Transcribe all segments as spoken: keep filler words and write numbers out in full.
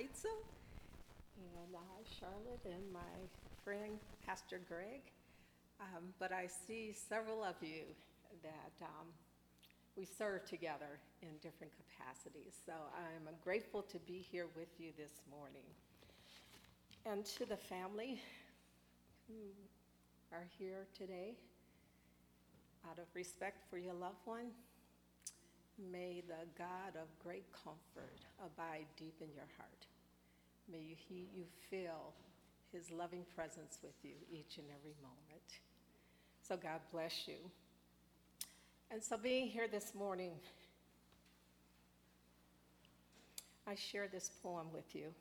Heitzel, and uh, Charlotte, and my friend Pastor Greg. Um, but I see several of you that um, we serve together in different capacities. So I'm grateful to be here with you this morning. And to the family who are here today, out of respect for your loved one, may the God of great comfort abide deep in your heart. May you, he, you feel his loving presence with you each and every moment. So God bless you. And so being here this morning, I share this poem with you.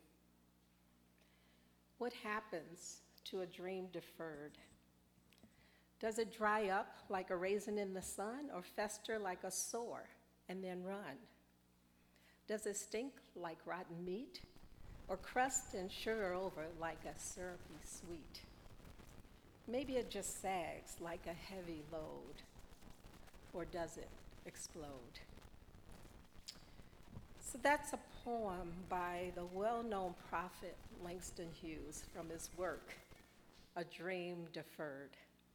What happens to a dream deferred? Does it dry up like a raisin in the sun, or fester like a sore and then run? Does it stink like rotten meat, or crust and sugar over like a syrupy sweet? Maybe it just sags like a heavy load, or does it explode? So that's a poem by the well-known prophet Langston Hughes from his work, A Dream Deferred.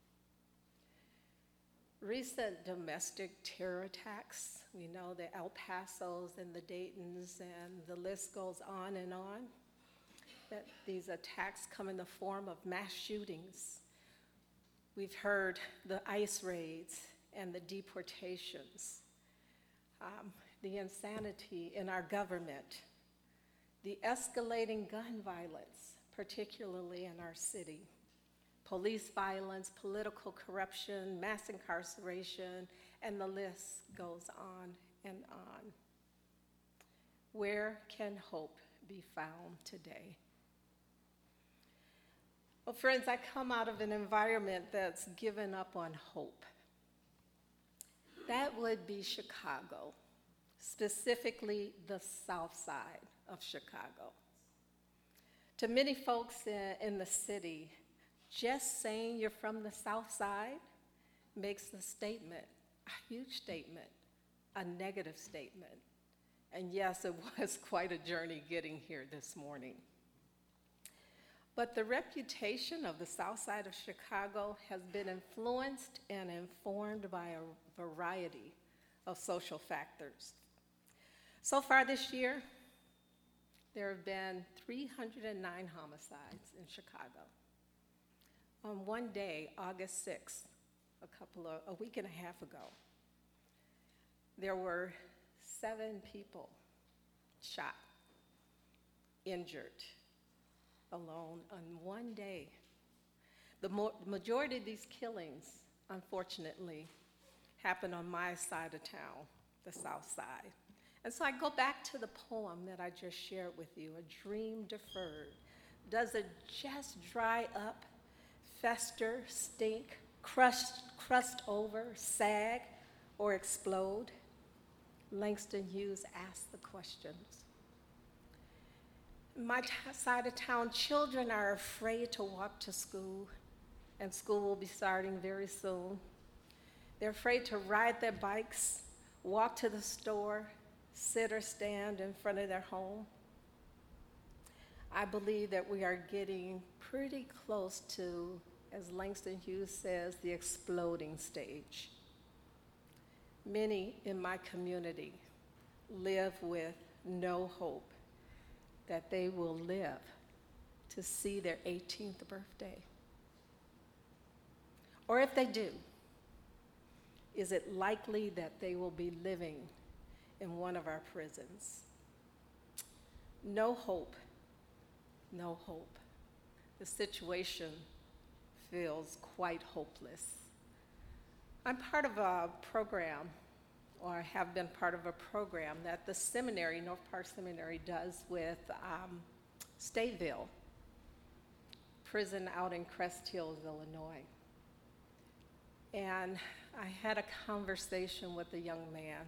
Recent domestic terror attacks, we know the El Pasos and the Daytons, and the list goes on and on, that these attacks come in the form of mass shootings. We've heard the ICE raids and the deportations, um, the insanity in our government, the escalating gun violence, particularly in our city, police violence, political corruption, mass incarceration, and the list goes on and on. Where can hope be found today? Well, friends, I come out of an environment that's given up on hope. That would be Chicago, specifically the South Side of Chicago. To many folks in, in the city, just saying you're from the South Side makes the statement, a huge statement, a negative statement. And yes, it was quite a journey getting here this morning. But the reputation of the South Side of Chicago has been influenced and informed by a variety of social factors. So far this year, there have been three hundred nine homicides in Chicago. On one day, August sixth, a couple of, a week and a half ago, there were seven people shot, injured, alone on one day. The mo- majority of these killings, unfortunately, happened on my side of town, the South Side. And so I go back to the poem that I just shared with you, A Dream Deferred. Does it just dry up, fester, stink, crust, crust over, sag, or explode? Langston Hughes asked the questions. My t- side of town, children are afraid to walk to school, and school will be starting very soon. They're afraid to ride their bikes, walk to the store, sit or stand in front of their home. I believe that we are getting pretty close to, as Langston Hughes says, the exploding stage. Many in my community live with no hope that they will live to see their eighteenth birthday. Or if they do, is it likely that they will be living in one of our prisons? No hope, no hope. The situation feels quite hopeless. I'm part of a program, or have been part of a program that the seminary, North Park Seminary, does with um, Stateville, prison out in Crest Hills, Illinois. And I had a conversation with a young man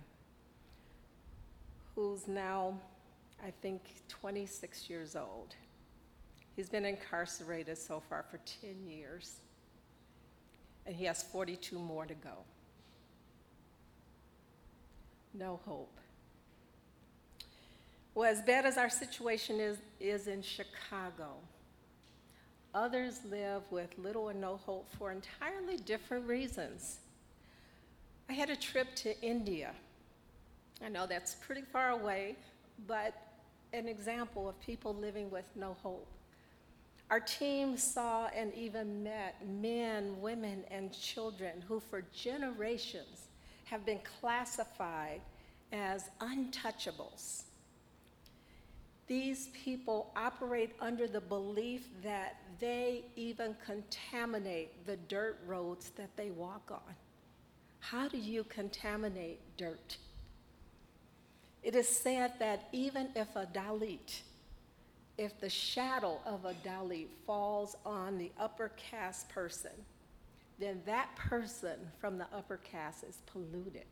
who's now, I think, twenty-six years old. He's been incarcerated so far for ten years, and he has forty-two more to go. No hope. Well, as bad as our situation is, is in Chicago, others live with little or no hope for entirely different reasons. I had a trip to India. I know that's pretty far away, but an example of people living with no hope. Our team saw and even met men, women, and children who for generations have been classified as untouchables. These people operate under the belief that they even contaminate the dirt roads that they walk on. How do you contaminate dirt? It is said that even if a Dalit, if the shadow of a Dalit falls on the upper caste person, then that person from the upper caste is polluted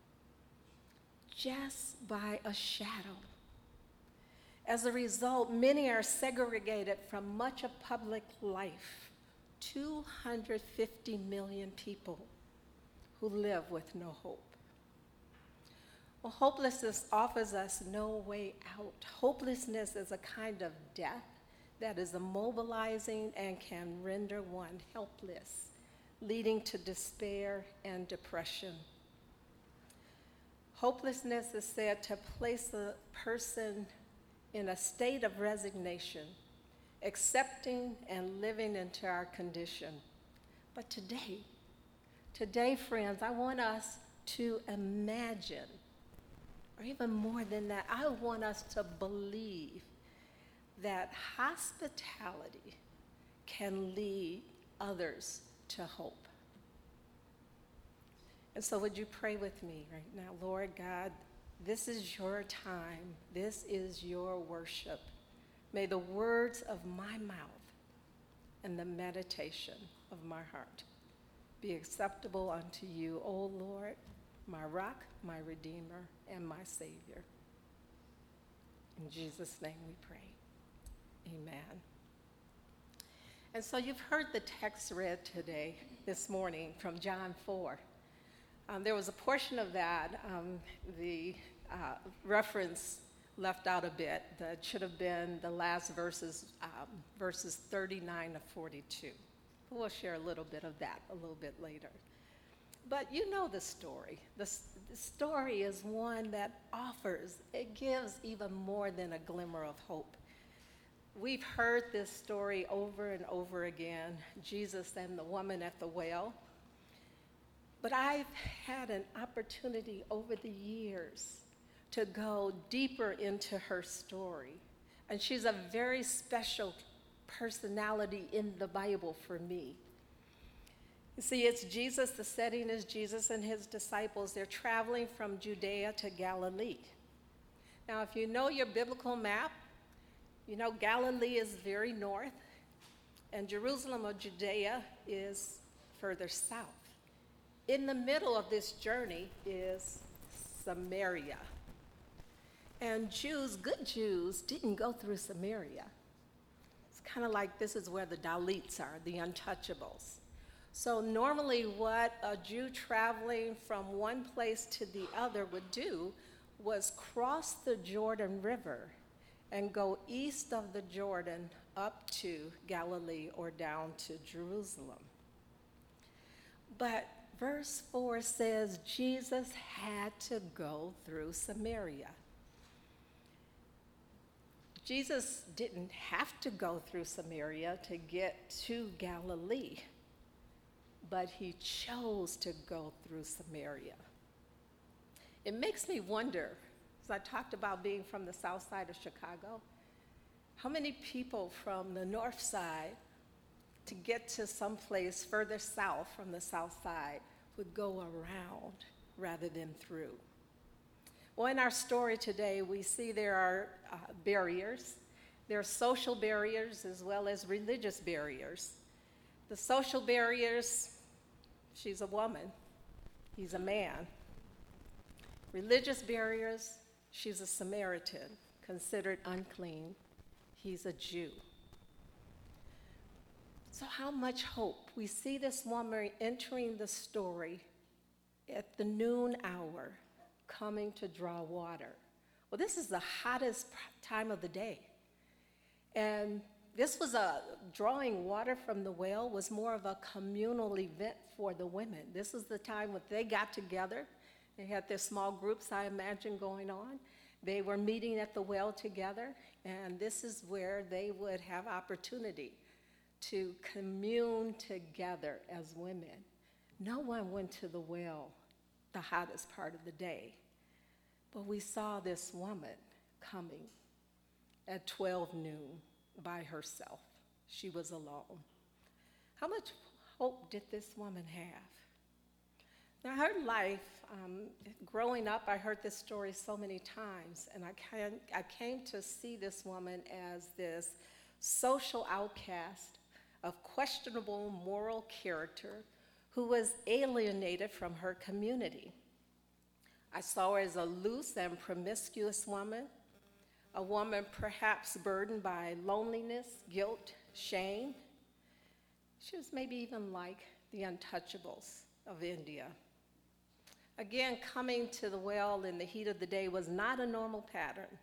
just by a shadow. As a result, many are segregated from much of public life. two hundred fifty million people who live with no hope. Well, hopelessness offers us no way out. Hopelessness is a kind of death that is immobilizing and can render one helpless, leading to despair and depression. Hopelessness is said to place a person in a state of resignation, accepting and living into our condition. But today, today, friends, I want us to imagine, or even more than that, I want us to believe that hospitality can lead others to hope. And so would you pray with me right now? Lord God, this is your time. This is your worship. May the words of my mouth and the meditation of my heart be acceptable unto you, O Lord, my rock, my redeemer, and my savior. In Jesus' name we pray. Amen. And so you've heard the text read today, this morning, from John four. Um, there was a portion of that, um, the uh, reference left out a bit. That should have been the last verses, um, verses thirty-nine to forty-two. We'll share a little bit of that a little bit later. But you know the story. The, the story is one that offers, it gives even more than a glimmer of hope. We've heard this story over and over again, Jesus and the woman at the well. But I've had an opportunity over the years to go deeper into her story. And she's a very special personality in the Bible for me. You see, it's Jesus, the setting is Jesus and his disciples. They're traveling from Judea to Galilee. Now, if you know your biblical map, you know Galilee is very north, and Jerusalem or Judea is further south. In the middle of this journey is Samaria. And Jews, good Jews, didn't go through Samaria. It's kind of like this is where the Dalits are, the untouchables. So normally what a Jew traveling from one place to the other would do was cross the Jordan River and go east of the Jordan up to Galilee or down to Jerusalem. But verse four says Jesus had to go through Samaria. Jesus didn't have to go through Samaria to get to Galilee, but he chose to go through Samaria. It makes me wonder, as I talked about being from the south side of Chicago, how many people from the north side to get to someplace further south from the south side would go around rather than through. Well, in our story today, we see there are uh, barriers. There are social barriers as well as religious barriers. The social barriers, she's a woman, he's a man. Religious barriers, she's a Samaritan, considered unclean, he's a Jew. So how much hope? We see this woman entering the story at the noon hour, coming to draw water. Well, this is the hottest time of the day. And this was a, drawing water from the well was more of a communal event for the women. This is the time when they got together. They had their small groups, I imagine, going on. They were meeting at the well together, and this is where they would have opportunity to commune together as women. No one went to the well the hottest part of the day, but we saw this woman coming at twelve noon by herself. She was alone. How much hope did this woman have? Now, her life, um, growing up, I heard this story so many times, and I, can, I came to see this woman as this social outcast of questionable moral character who was alienated from her community. I saw her as a loose and promiscuous woman, a woman perhaps burdened by loneliness, guilt, shame. She was maybe even like the untouchables of India. Again, coming to the well in the heat of the day was not a normal pattern.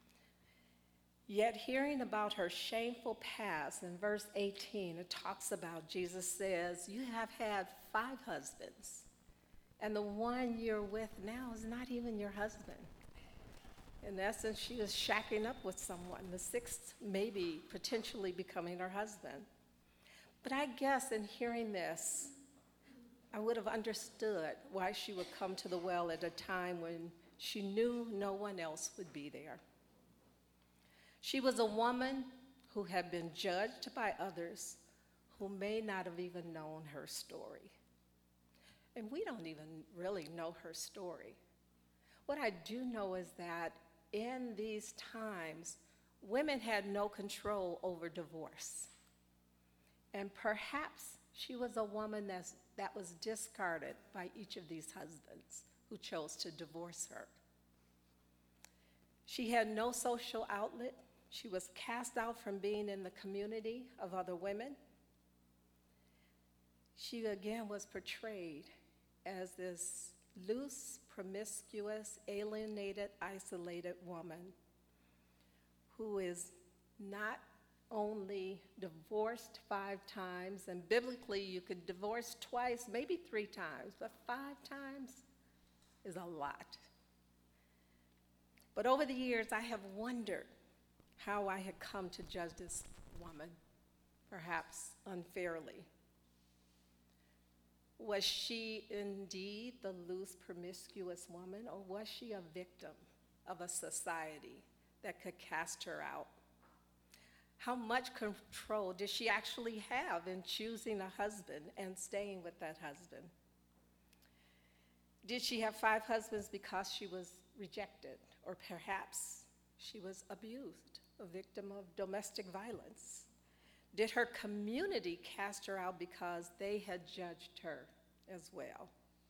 Yet hearing about her shameful past, in verse eighteen, it talks about, Jesus says, you have had five husbands, and the one you're with now is not even your husband. In essence, she was shacking up with someone, the sixth maybe potentially becoming her husband. But I guess in hearing this, I would have understood why she would come to the well at a time when she knew no one else would be there. She was a woman who had been judged by others who may not have even known her story. And we don't even really know her story. What I do know is that in these times, women had no control over divorce. And perhaps she was a woman that's, that was discarded by each of these husbands who chose to divorce her. She had no social outlet. She was cast out from being in the community of other women. She again was portrayed as this loose, promiscuous, alienated, isolated woman who is not only divorced five times, and biblically you could divorce twice, maybe three times, but five times is a lot. But over the years, I have wondered how I had come to judge this woman, perhaps unfairly. Was she indeed the loose, promiscuous woman, or was she a victim of a society that could cast her out? How much control did she actually have in choosing a husband and staying with that husband? Did she have five husbands because she was rejected, or perhaps she was abused, a victim of domestic violence? Did her community cast her out because they had judged her as well?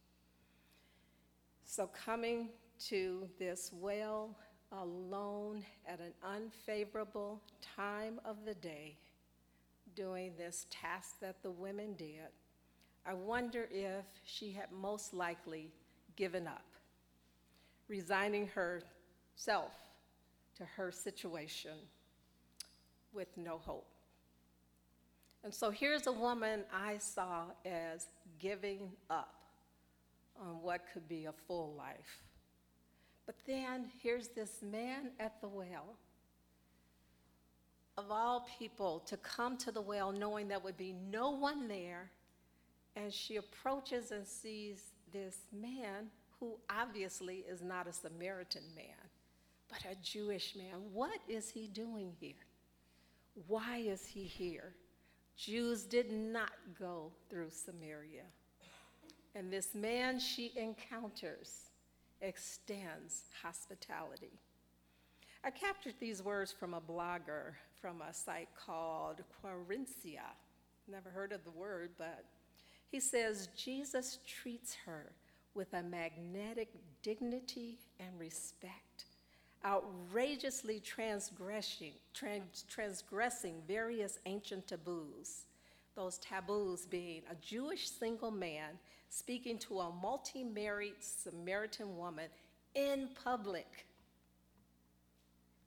So coming to this well alone at an unfavorable time of the day, doing this task that the women did, I wonder if she had most likely given up, resigning herself to her situation with no hope. And so here's a woman I saw as giving up on what could be a full life. But then here's this man at the well, of all people, to come to the well knowing there would be no one there, and she approaches and sees this man who obviously is not a Samaritan man, but a Jewish man. What is he doing here? Why is he here? Jews did not go through Samaria. And this man she encounters extends hospitality. I captured these words from a blogger from a site called Quarencia. Never heard of the word, but he says, Jesus treats her with a magnetic dignity and respect, outrageously transgressing, trans, transgressing various ancient taboos, those taboos being a Jewish single man speaking to a multi-married Samaritan woman in public.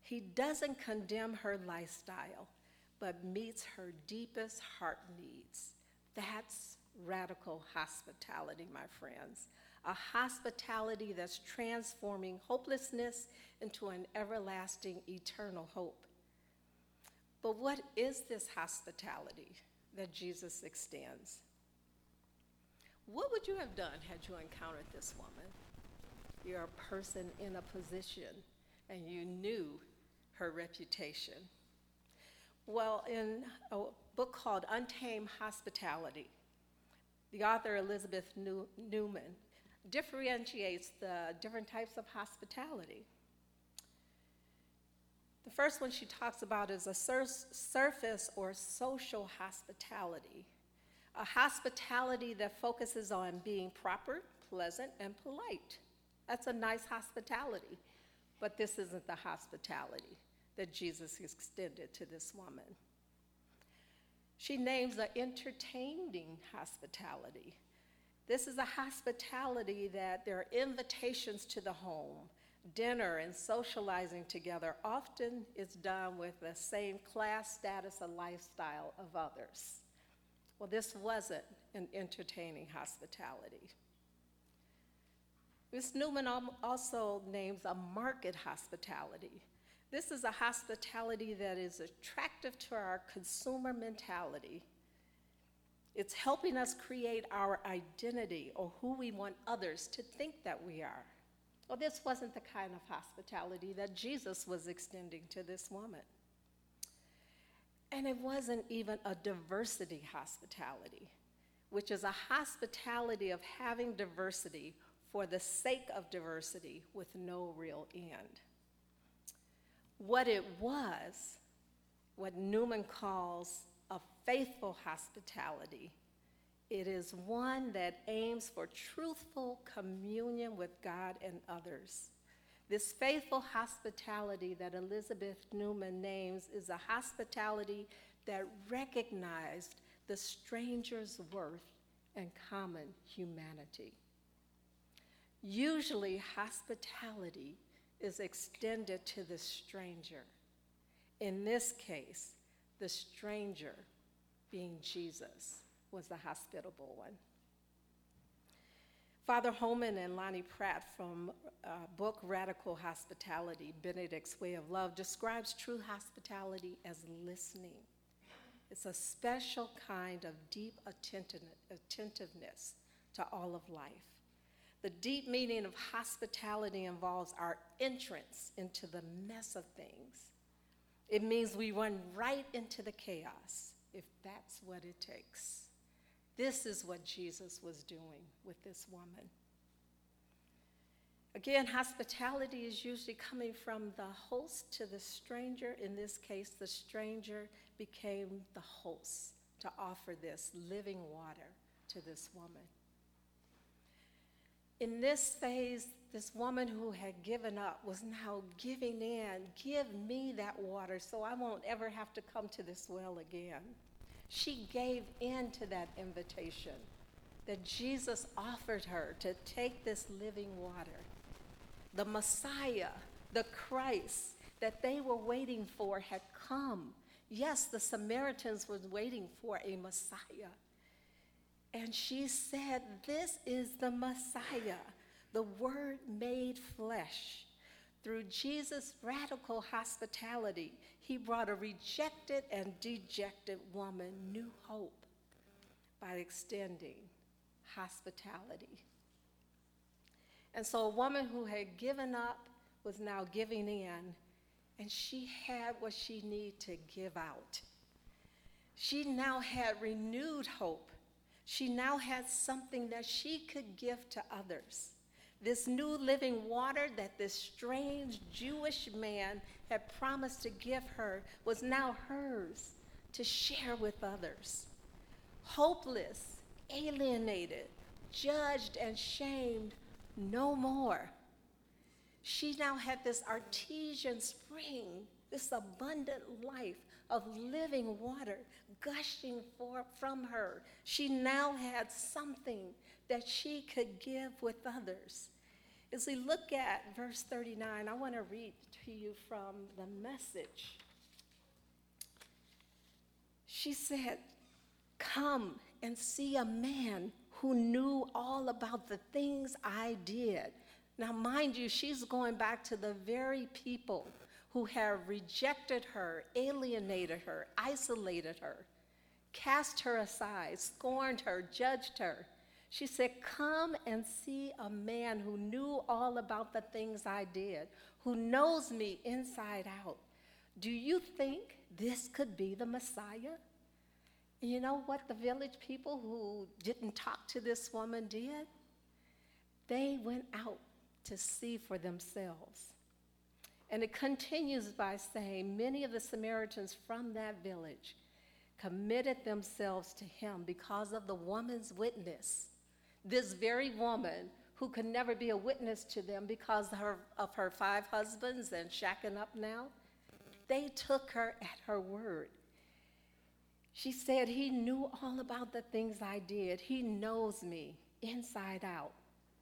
He doesn't condemn her lifestyle, but meets her deepest heart needs. That's radical hospitality, my friends. A hospitality that's transforming hopelessness into an everlasting, eternal hope. But what is this hospitality that Jesus extends? What would you have done had you encountered this woman? You're a person in a position, and you knew her reputation. Well, in a book called Untamed Hospitality, the author Elizabeth New- Newman differentiates the different types of hospitality. The first one she talks about is a sur- surface or social hospitality, a hospitality that focuses on being proper, pleasant, and polite. That's a nice hospitality, but this isn't the hospitality that Jesus extended to this woman. She names an entertaining hospitality. This is a hospitality that there are invitations to the home, dinner and socializing together often is done with the same class, status, and lifestyle of others. Well, this wasn't an entertaining hospitality. Miz Newman also names a market hospitality. This is a hospitality that is attractive to our consumer mentality. It's helping us create our identity or who we want others to think that we are. Well, this wasn't the kind of hospitality that Jesus was extending to this woman. And it wasn't even a diversity hospitality, which is a hospitality of having diversity for the sake of diversity with no real end. What it was, what Newman calls a faithful hospitality, it is one that aims for truthful communion with God and others. This faithful hospitality that Elizabeth Newman names is a hospitality that recognized the stranger's worth and common humanity. Usually, hospitality is extended to the stranger. In this case, the stranger, being Jesus, was the hospitable one. Father Holman and Lonnie Pratt from uh, book Radical Hospitality, Benedict's Way of Love, describes true hospitality as listening. It's a special kind of deep attentiveness to all of life. The deep meaning of hospitality involves our entrance into the mess of things. It means we run right into the chaos, if that's what it takes. This is what Jesus was doing with this woman. Again, hospitality is usually coming from the host to the stranger. In this case, the stranger became the host to offer this living water to this woman. In this phase, this woman who had given up was now giving in. Give me that water so I won't ever have to come to this well again. She gave in to that invitation that Jesus offered her to take this living water. The Messiah, the Christ that they were waiting for had come. Yes, the Samaritans were waiting for a Messiah. And she said, this is the Messiah, the Word made flesh. Through Jesus' radical hospitality, he brought a rejected and dejected woman new hope by extending hospitality. And so a woman who had given up was now giving in, and she had what she needed to give out. She now had renewed hope. She now had something that she could give to others. This new living water that this strange Jewish man had promised to give her was now hers to share with others. Hopeless, alienated, judged, and shamed no more. She now had this artesian spring, this abundant life of living water gushing for, from her. She now had something that she could give with others. As we look at verse thirty-nine, I want to read to you from the Message. She said, "Come and see a man who knew all about the things I did." Now, mind you, she's going back to the very people who have rejected her, alienated her, isolated her, cast her aside, scorned her, judged her. She said, "Come and see a man who knew all about the things I did, who knows me inside out. Do you think this could be the Messiah?" And you know what the village people who didn't talk to this woman did? They went out to see for themselves. And it continues by saying, many of the Samaritans from that village committed themselves to him because of the woman's witness. This very woman who could never be a witness to them because of her, of her five husbands and shacking up now, they took her at her word. She said, "He knew all about the things I did. He knows me inside out."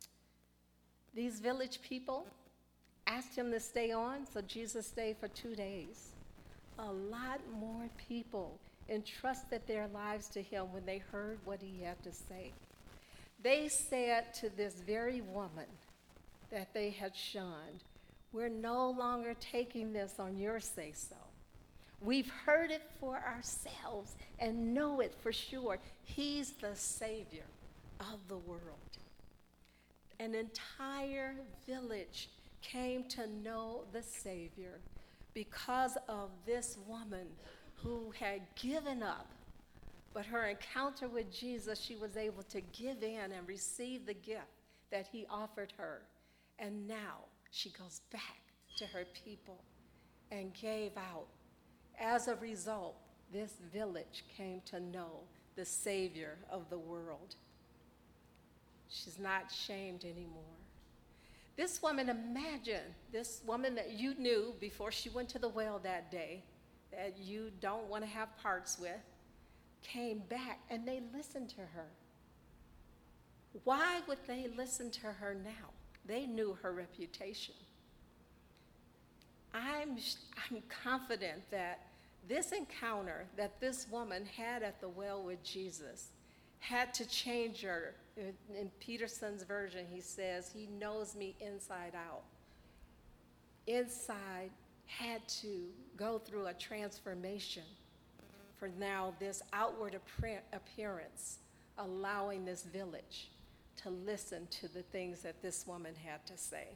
These village people asked him to stay on, so Jesus stayed for two days. A lot more people entrusted their lives to him when they heard what he had to say. They said to this very woman that they had shunned, "We're no longer taking this on your say-so. We've heard it for ourselves and know it for sure. He's the Savior of the world." An entire village came to know the Savior because of this woman who had given up. But her encounter with Jesus, she was able to give in and receive the gift that he offered her. And now she goes back to her people and gave out. As a result, this village came to know the Savior of the world. She's not shamed anymore. This woman, imagine this woman that you knew before she went to the well that day, that you don't want to have parts with, came back and they listened to her. Why would they listen to her now? They knew her reputation. I'm, I'm confident that this encounter that this woman had at the well with Jesus had to change her. In, in Peterson's version, he says, "He knows me inside out." Inside had to go through a transformation for now this outward appearance, allowing this village to listen to the things that this woman had to say.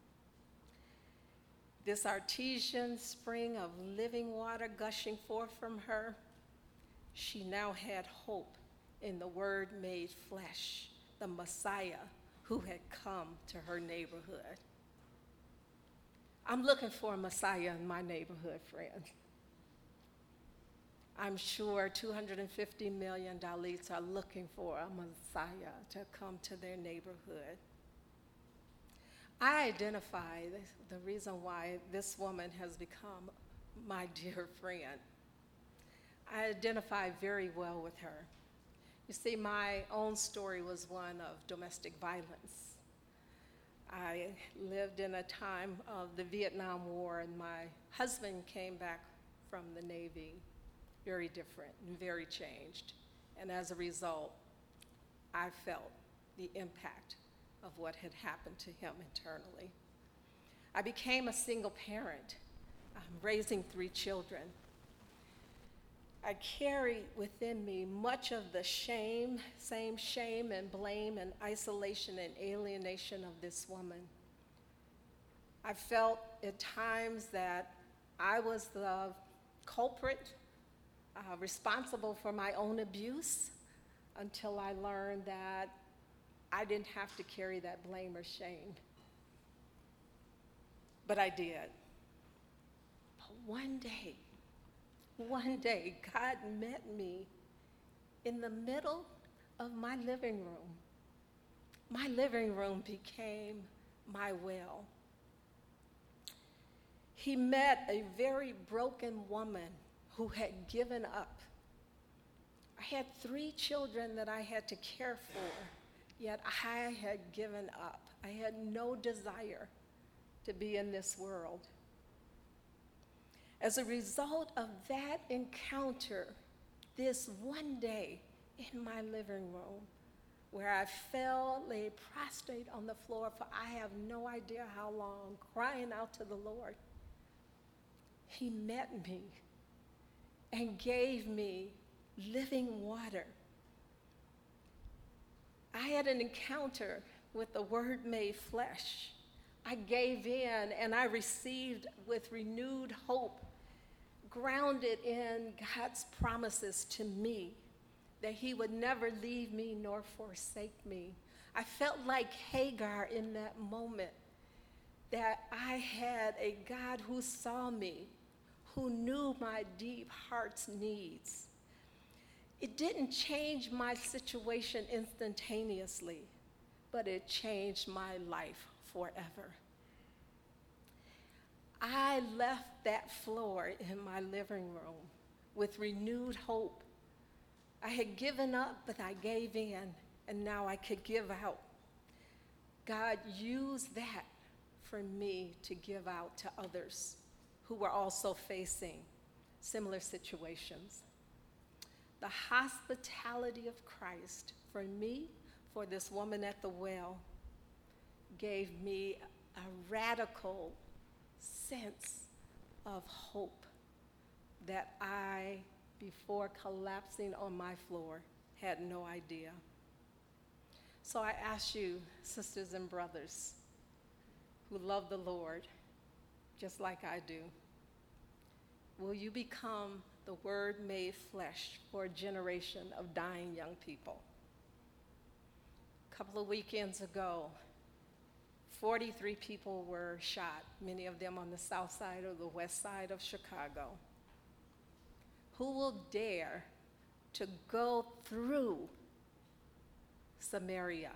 This artesian spring of living water gushing forth from her, she now had hope in the Word made flesh, the Messiah who had come to her neighborhood. I'm looking for a Messiah in my neighborhood, friend. I'm sure two hundred fifty million Dalits are looking for a Messiah to come to their neighborhood. I identify the reason why this woman has become my dear friend. I identify very well with her. You see, my own story was one of domestic violence. I lived in a time of the Vietnam War, and my husband came back from the Navy very different and very changed. And as a result, I felt the impact of what had happened to him internally. I became a single parent, um, raising three children. I carry within me much of the shame, same shame and blame and isolation and alienation of this woman. I felt at times that I was the culprit, uh, responsible for my own abuse, until I learned that I didn't have to carry that blame or shame. But I did. But one day, one day, God met me in the middle of my living room. My living room became my well. He met a very broken woman who had given up. I had three children that I had to care for, yet I had given up. I had no desire to be in this world. As a result of that encounter, this one day in my living room, where I fell, lay prostrate on the floor for I have no idea how long, crying out to the Lord, he met me and gave me living water. I had an encounter with the Word made flesh. I gave in and I received with renewed hope, grounded in God's promises to me that he would never leave me nor forsake me. I felt like Hagar in that moment, that I had a God who saw me, who knew my deep heart's needs. It didn't change my situation instantaneously, but it changed my life forever. I left that floor in my living room with renewed hope. I had given up, but I gave in, and now I could give out. God used that for me to give out to others who were also facing similar situations. The hospitality of Christ for me, for this woman at the well, gave me a radical sense of hope that I, before collapsing on my floor, had no idea. So I ask you, sisters and brothers who love the Lord just like I do, will you become the Word made flesh for a generation of dying young people? A couple of weekends ago, forty-three people were shot, many of them on the south side or the west side of Chicago. Who will dare to go through Samaria,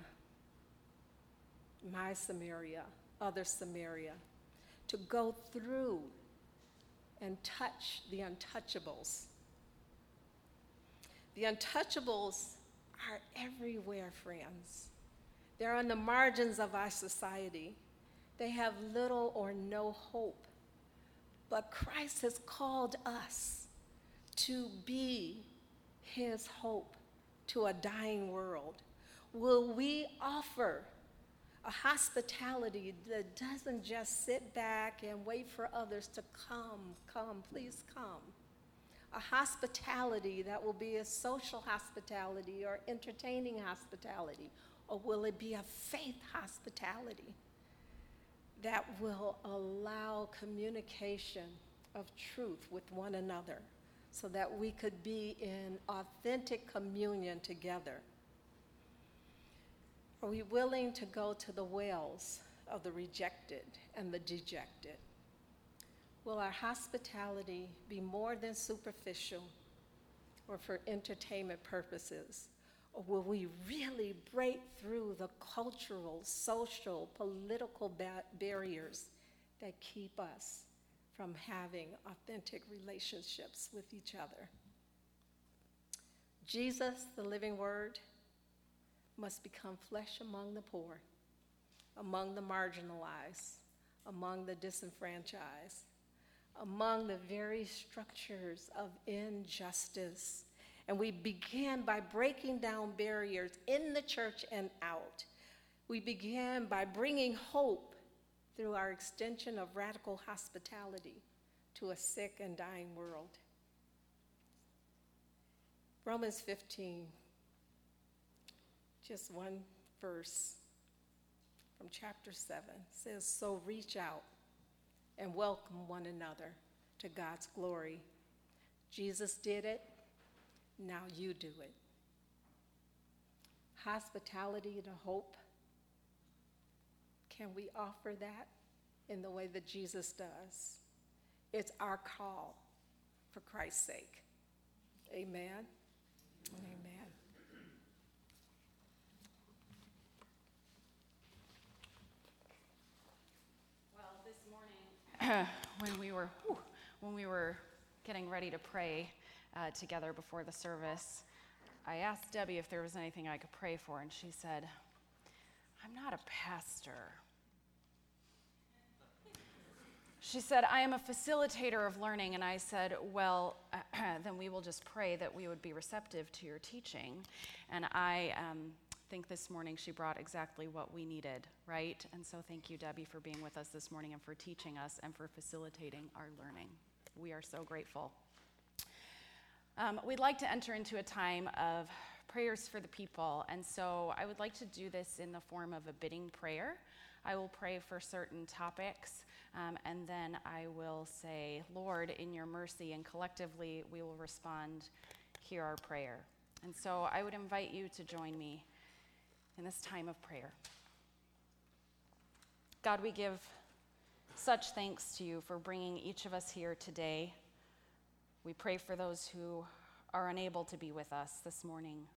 my Samaria, other Samaria, to go through and touch the untouchables? The untouchables are everywhere, friends. They're on the margins of our society. They have little or no hope. But Christ has called us to be his hope to a dying world. Will we offer a hospitality that doesn't just sit back and wait for others to come, come, please come? A hospitality that will be a social hospitality or entertaining hospitality, or will it be a faith hospitality that will allow communication of truth with one another so that we could be in authentic communion together? Are we willing to go to the wells of the rejected and the dejected? Will our hospitality be more than superficial or for entertainment purposes? Or will we really break through the cultural, social, political ba- barriers that keep us from having authentic relationships with each other? Jesus, the living Word, must become flesh among the poor, among the marginalized, among the disenfranchised, among the very structures of injustice. And we began by breaking down barriers in the church and out. We began by bringing hope through our extension of radical hospitality to a sick and dying world. Romans fifteen, just one verse from chapter seven, says, "So reach out and welcome one another to God's glory. Jesus did it, now you do it." Hospitality to hope. Can we offer that in the way that Jesus does? It's our call for Christ's sake. Amen. Amen. Well, this morning, when we were whew, when we were getting ready to pray uh, together before the service, I asked Debbie if there was anything I could pray for, and she said, I'm not a pastor. She said, I am a facilitator of learning. And I said, well, then we will just pray that we would be receptive to your teaching. And I um, think this morning she brought exactly what we needed, right? And so thank you, Debbie, for being with us this morning and for teaching us and for facilitating our learning. We are so grateful. Um, we'd like to enter into a time of prayers for the people. And so I would like to do this in the form of a bidding prayer. I will pray for certain topics, um, and then I will say, Lord, in your mercy, and collectively we will respond, hear our prayer. And so I would invite you to join me in this time of prayer. God, we give such thanks to you for bringing each of us here today. We pray for those who are unable to be with us this morning.